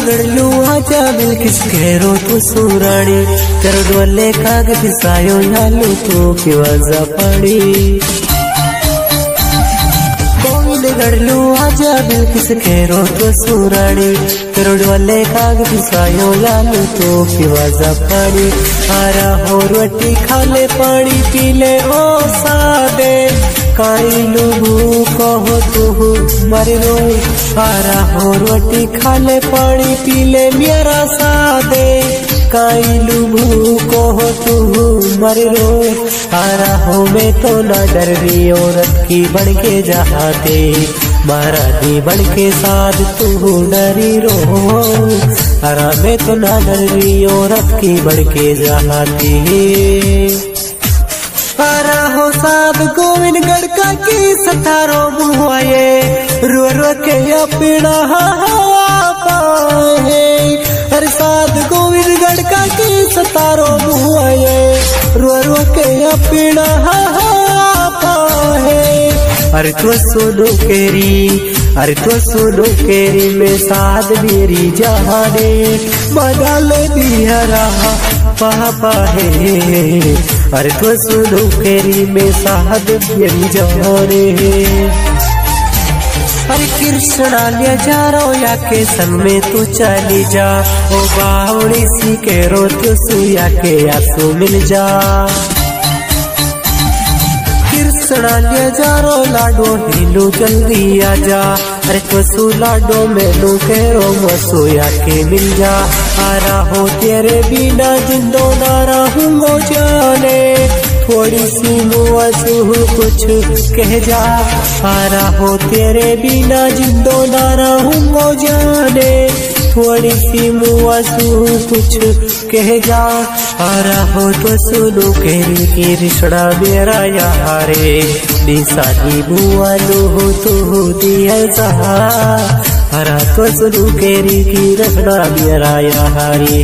गड़लू आजा बिल्किस करो तू सुराणी तेरो डोले काग पिसायो यालू तू की वजा पड़ी गोविंद गड़लू आजा बिल्किस करो तू सुराणी तेरो डोले काग पिसायो यालू तू की वजा पड़ी आरा हो रोटी खाले पानी पीले ओ सादे काई लुबू कहो तू मरे रो आरा हो रोटी खाले पानी पीले मेरा सादे काई लुबू कहो तू मरे रो आरा हो मैं तो ना डर रही औरत की बढ़ के जहाते मारा दी बढ़ के साथ तू डरी रो आरा मैं तो ना डर रही औरत की बढ़ के जहाती आरा हो साध गोविंदगढ़ का की सतारो बुआए रो रो के अपना पाए अरे साध गोविंदगढ़ का की सतारो बुआए रो रो के अपना पाए अरे तो सुनो केरी में साध मेरी जहाने बदल दिया रहा पापा है अरे तो सुनो केरी में साध मेरी जहाने अरे कृष्णा ले जा रो या के संग में तू चली जा ओ बावड़ी सी के रो तू सुया के आंसू मिल जा कृष्णा ले जा रो लाडो ढीलू जल्दी आ जा अरे तो लाडो मेनू के रो मसोया के मिल जा आरा हो तेरे बिना जिंदो ना रहूंगो जाने थोड़ी सी मुआसू कुछ कह जा आरा हो तेरे बिना जिंदो ना रहूंगो जाने थोड़ी सी मुआसू कुछ कह जा आरा हो तो सुनो केरी की रिश्ता मेरा यारे निशानी बुआ लो तो दिया आरा तो सुनो केरी की रखना मेरा यारे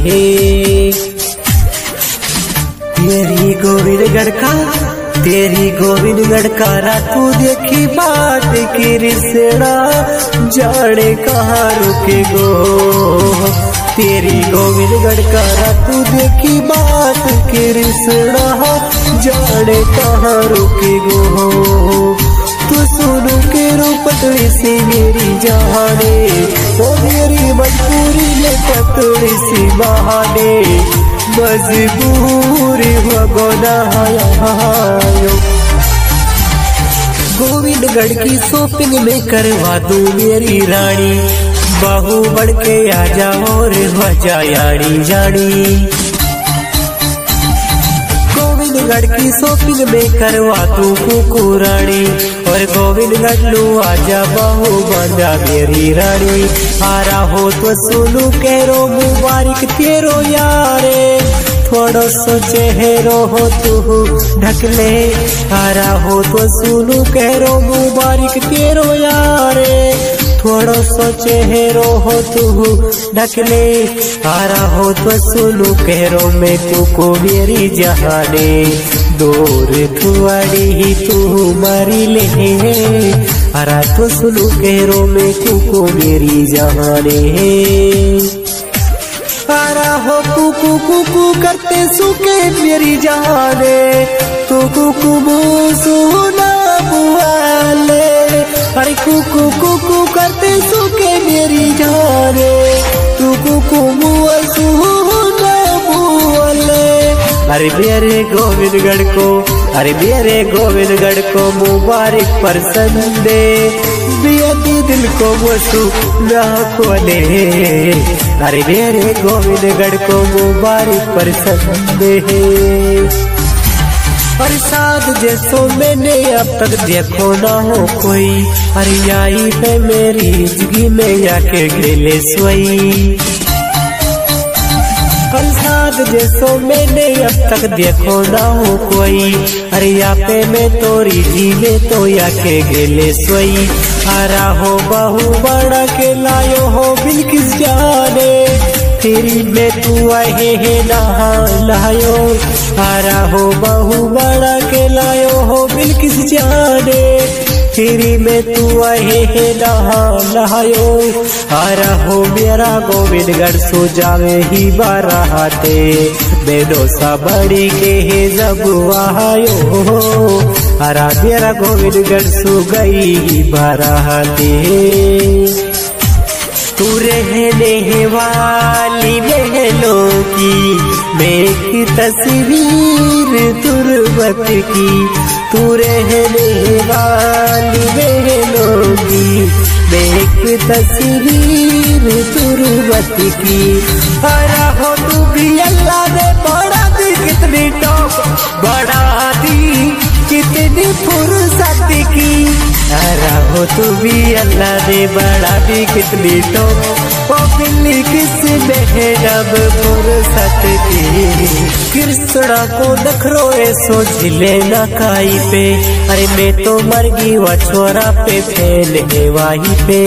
तेरी गोविंदगढ़ का रातू देखी बात की रिश्ता जाने कहाँ रुके गो तेरी गोविंदगढ़ का रातू देखी बात की रिश्ता जाने कहाँ रुके गो तू सुनो के रो पतली सी मेरी जाने ओ मेरी मजबूरी में पतली सी बहाने मजबूरी गोविंदगढ़ की शॉपिंग में करवा दूं मेरी रानी बाहू बढ़ के आ जा और वजा यारी जानी गोविंदगढ़ की शॉपिंग में करवा दूं कुकू रानी और गोविंदगढ़ लू आजा बाहू बांधा मेरी रानी आरा हो तो सुनू करो मुबारक तेरो यारे थोड़ो सो चेहरो हो तू ढकले आरा हो तो सुनू करो मुबारक तेरो यारे थोड़ो सो चेहरो हो तू ढकले आरा हो तो सुनू करो मैं को मेरी जहाने दूर थुआड़ी ही तू मारी ले आरा तो सुनू करो मैं को मेरी जहाने आरा हो कुकू कुकू करते सुके मेरी जाने तू कुकू सुना बुआले अरे कुकू कुकू करते सुके मेरी जाने तू कुकू सुना बुआले अरे मेरे गोविंदगढ़ को मुबारक परसन दे बेटी दिल को वसु ना खोले अरे मेरे गोविंदगढ़ को मुबारक परसन दे और साथ जैसो मैंने अब तक देखो ना हो कोई अरे आई है मेरी जिंदगी में आके गिले सोई साथ जैसो मैंने अब तक देखो ना हो कोई अरे यहाँ पे मैं तोरी जीले तो या के गेले सोई आरा हो बहु बड़ा के लायो हो बिल्किस जाने तेरी में तू आए है नहा लायो आरा हो बहु बड़ा के लायो हो बिल्किस जाने फिरी में तू आए है नहा नहायो आरा हो मेरा गोविंदगढ़ सो जावे ही बाराते बेडोसा बड़ी के है जब आयो आरा मेरा गोविंदगढ़ सो गई ही बाराते तू रहने वाली बहनों की मैं की तस्वीर तुरबत की तू रहने वाली बहनों की मैं की तस्वीर तुरबत की अरे हो तू भी अल्लाह ने बड़ा दी कितनी टॉप बड़ा दी कितनी फुर्सत की अरे हो तू भी अल्लाह ने बड़ा दी कितनी टॉप ओ बिल्ली किस में जब फुर्सत की कृष्णा को नखरो ऐसो झिले ना खाई पे अरे मैं तो मर गई वो छोरा पे फैले वाही पे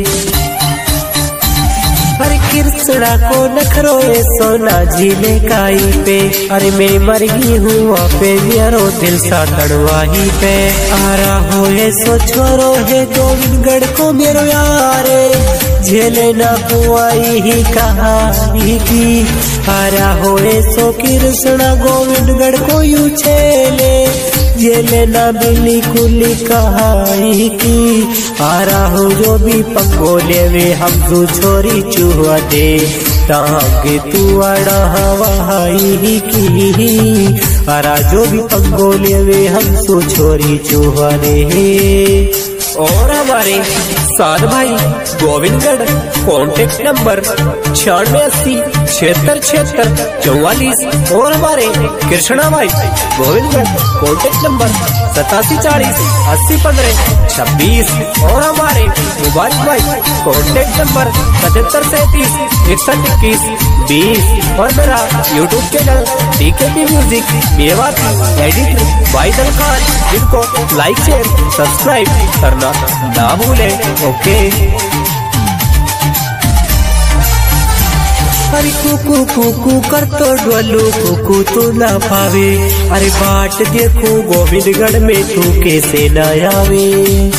अरे कृष्णा को नखरो सोना झीले काई पे अरे मैं मर गई हूँ वहाँ पे मेरो दिल सा तड़वाही पे आ रहा हो सो छोरो है गोविंदगढ़ को मेरो यारे झेले ना बुआई ही कहानी की आ रहा हो सो कृष्णा गोविंदगढ़ को यूं छेले झेले ना बिल्ली कुली कहानी की आ रहा हो जो भी पंगोले वे हम तू छोरी चूहा दे ताके तू अड़ा हवाई की अरा जो भी पंगोले वे हम तू छोरी चूहा दे और हमारे साथ भाई गोविंदगढ़ कॉन्टेक्ट नंबर 9680767644 और हमारे कृष्णा भाई गोविंदगढ़ कॉन्टेक्ट नंबर 8740801526 और हमारे मुबारक भाई कॉन्टेक्ट नंबर 7737612120 और मेरा YouTube channel DKP music Mewati editor Baidal Khan जिनको लाइक शेयर सब्सक्राइब करना ना भूले ओके। अरे कुकू कुकू कर तो डोलू कुकू तू ना पावे अरे बाट देखो गोविंदगढ़ में तू कैसे न आवे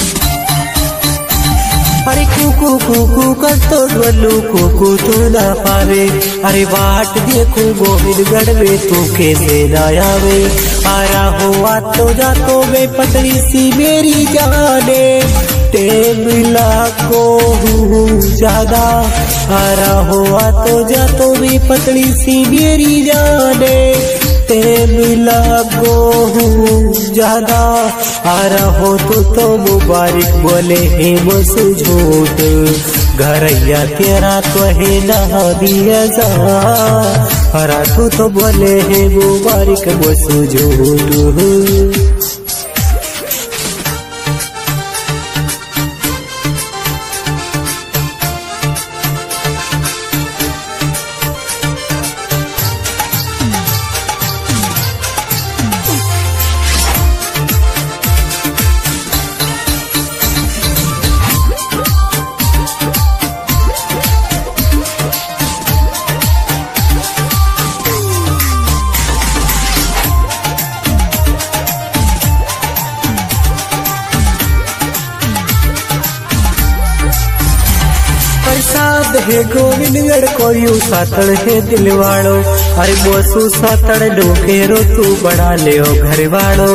अरे कुकू कुकू कर तो डोलू कुकू तू ना पावे अरे बाट देखो गोविंदगढ़ में तू कैसे न आवे आ रहा हो तो जा तो मैं पतली सी मेरी जाने मिला को ज्यादा आ रहा हो तो जा तो भी पतली सी मेरी जाने मिला को ज्यादा आ रहा हो तो मुबारक बोले हे बसु झूठ घरैया तेरा तो है ना दिया जा हरा तो बोले हे मुबारक बसु झूठ। हे गोविंदगढ़ को यू सातड़ है दिलवाड़ो अरे बोसू सातड़ डोकेरो तू बड़ा ले घर वाड़ो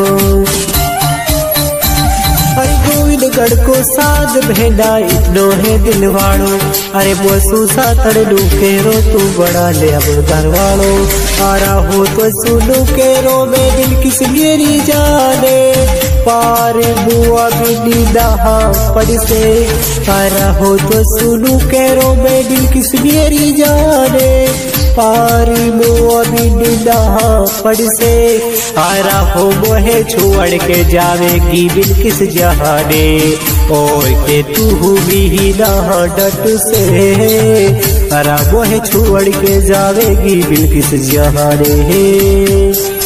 अरे गोविंदगढ़ को साध भेड़ा इतनो है दिलवाड़ो अरे बोसू सातड़ डोकेरो तू बड़ा ले अब घर वाड़ो आ रहा हो तो सुनो केरो में दिल किस मेरी जाने पार बुआ भी दहा पड़ से आ रहा हो तो सुनू कैरो में दिल किस मेरी जाने पारी बुआ भी दहा पड़ से आ रहा हो मोहे छोड़ के जावेगी बिल किस जहाने ओए के तू भी ना डट से आ रहा मोहे छोड़ के जावेगी बिल किस जहाने।